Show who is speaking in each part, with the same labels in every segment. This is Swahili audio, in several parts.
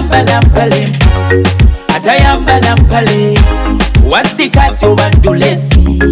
Speaker 1: atayambala mpale, atayambala mpale, wasikati obadulesi.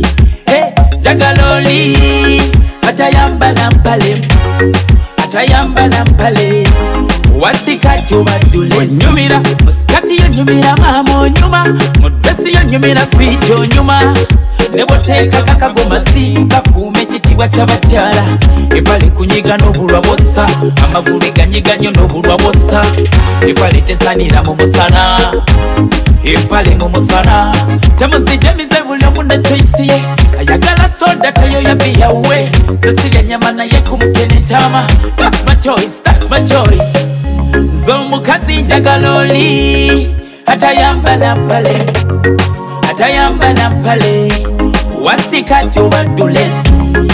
Speaker 1: Jagaloli, atayambala mpale, atayambala mpale, wasikati obadulesi. Nyumira, musikati yonyumira mama onyuma, mudresi yonyumira sweet onyuma. Neboteka kakagoma simba kume chitiwa chabatyala. Epale kunyiga n'obulwa bossa, amagulu ganyiganyo n'obulwa bossa. Epale tesanira mu musana, epale mu musana. Temuzijemize buli omu ne choice ye, ayagala soda tayo ya biyawe. Sesirya nyama naye kumukene ntama. That's my choice, that's my choice. Zomukazi njagala oli, atayambala mpale, atayambala mpale, wasikati obadulesi.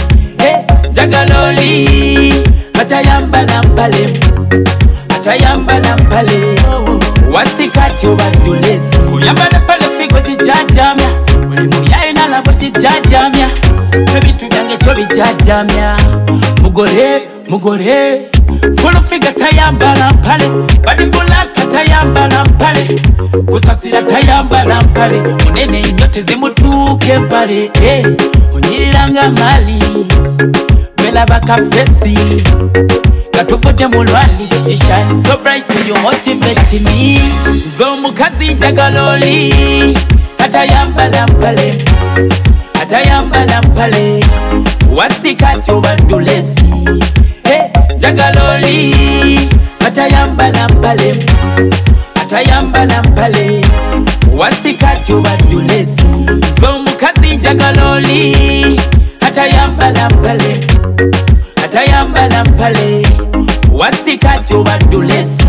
Speaker 1: Njagala oli, atayambala mpale, atayambala mpale, wasikati obadulesi. Kuyambala pale figo tijajamya, buli mulyayo nalabo tijajamya, ebintu byange kyo bijajamya. Mugole, mugole, full figure tayambala mpale, badi bulaka tayambala mpale, kusasira tayambala mpale, munene nyote zimutuke mpale. Onyiriranga mali, bela baka fesi, katufote mulwali. You shine so bright, you motivate me. Zomukazi njagala oli, atayambala mpale, atayambala mpale, wasikati obadulesi. Njagala oli, atayambala mpale, atayambala mpale, wasikati obadulesi. Zomukazi njagala oli, atayambala mpale, atayambala mpale, wasikati obadulesi.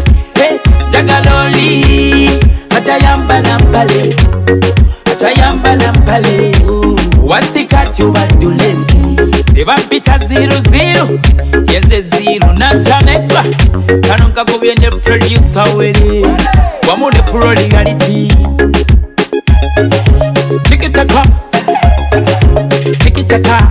Speaker 1: Njagala oli, atayambala mpale, atayambala mpale, wasikati obadulesi. Sebampita 00, yenze 0 nantanetwa. Kano nkakubye ne producer were, wamu ne pro legality. Tikitaka, tikitaka,